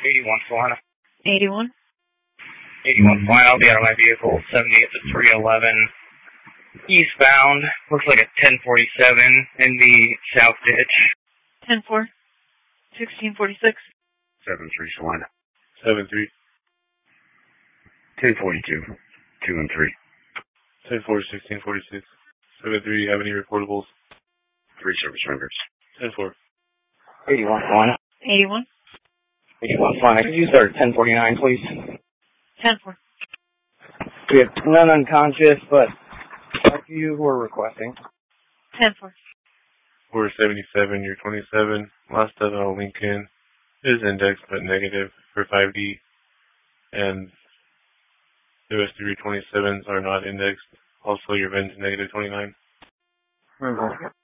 81 Solana. 81. 81 fine. I'll be out of my vehicle. 70 at the 311. Eastbound. Looks like a 1047 in the south ditch. 10-4. 1646. 7-3 Solana. 7-3. 1042. 2 and 3. 10-4, 1646. 7-3, have any reportables? 3 service members. 10-4. 81 Solana. 81. 81 fine. Could you start at 1049, please? 10-4. We have none unconscious, but a few who are requesting. 10-4. 477, you're 27. Last of Lincoln is indexed but negative for 5D. And the rest of your 27s are not indexed. Also, your VIN's negative 29.